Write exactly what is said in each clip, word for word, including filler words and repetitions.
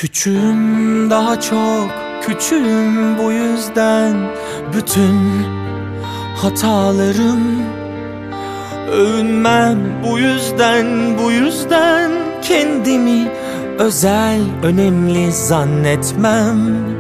Küçüğüm, daha çok küçüğüm, bu yüzden bütün hatalarım. Övünmem bu yüzden, bu yüzden kendimi özel, önemli zannetmem.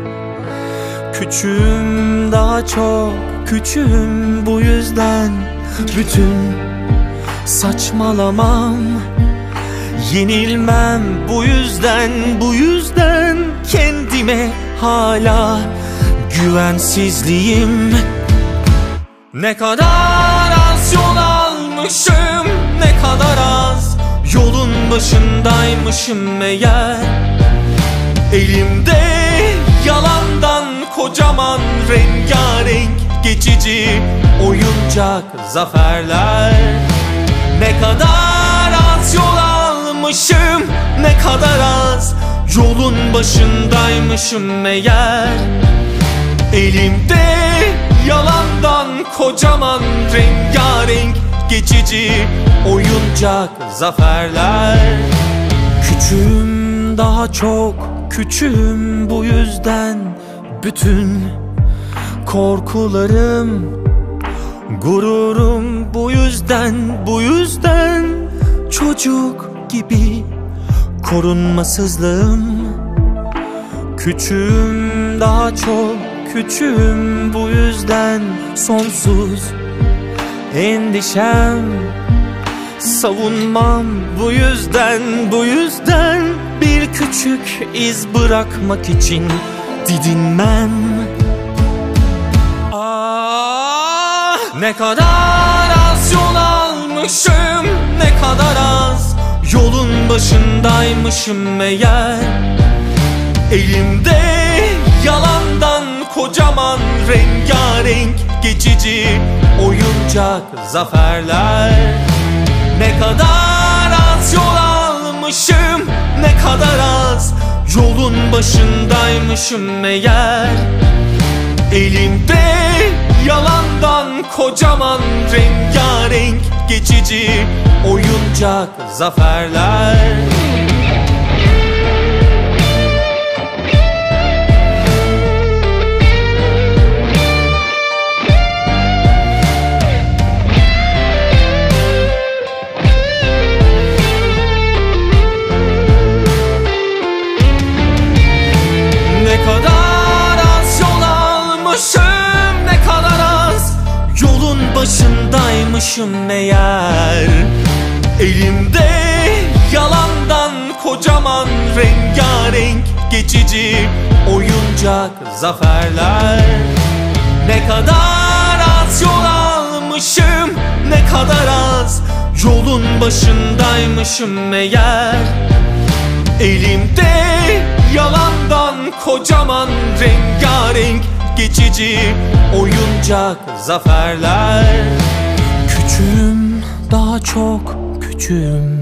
Küçüğüm, daha çok küçüğüm, bu yüzden bütün saçmalamam. Yenilmem bu yüzden, bu yüzden kendime hala güvensizliğim. Ne kadar az yol almışım, ne kadar az yolun başındaymışım meğer. Elimde yalandan kocaman rengarenk geçici oyuncak zaferler. Ne kadar az yol almışım, ne kadar az yolun başındaymışım meğer. Elimde yalandan kocaman rengarenk geçici oyuncak zaferler. Küçüğüm, daha çok küçüğüm, bu yüzden bütün korkularım, gururum bu yüzden, bu yüzden çocuk gibi korunmasızlığım. Küçüğüm, daha çok küçüğüm, bu yüzden sonsuz endişem. Savunmam bu yüzden, bu yüzden bir küçük iz bırakmak için didinmem. Ah, ne kadar az yol almışım, ne kadar az yolun başındaymışım meğer. Elimde yalandan kocaman rengarenk geçici oyuncak zaferler. Ne kadar az yol almışım, ne kadar az yolun başındaymışım meğer. Elimde yalandan kocaman rengarenk geçici oyuncak zaferler. Ne kadar az yol almışım, ne kadar az yolun başındaymışım meğer. Elimde yalandan kocaman rengarenk geçici oyuncak zaferler. Ne kadar az yol almışım, ne kadar az yolun başındaymışım meğer. Elimde yalandan kocaman rengarenk geçici oyuncak zaferler. Küçüğüm, daha çok küçüğüm,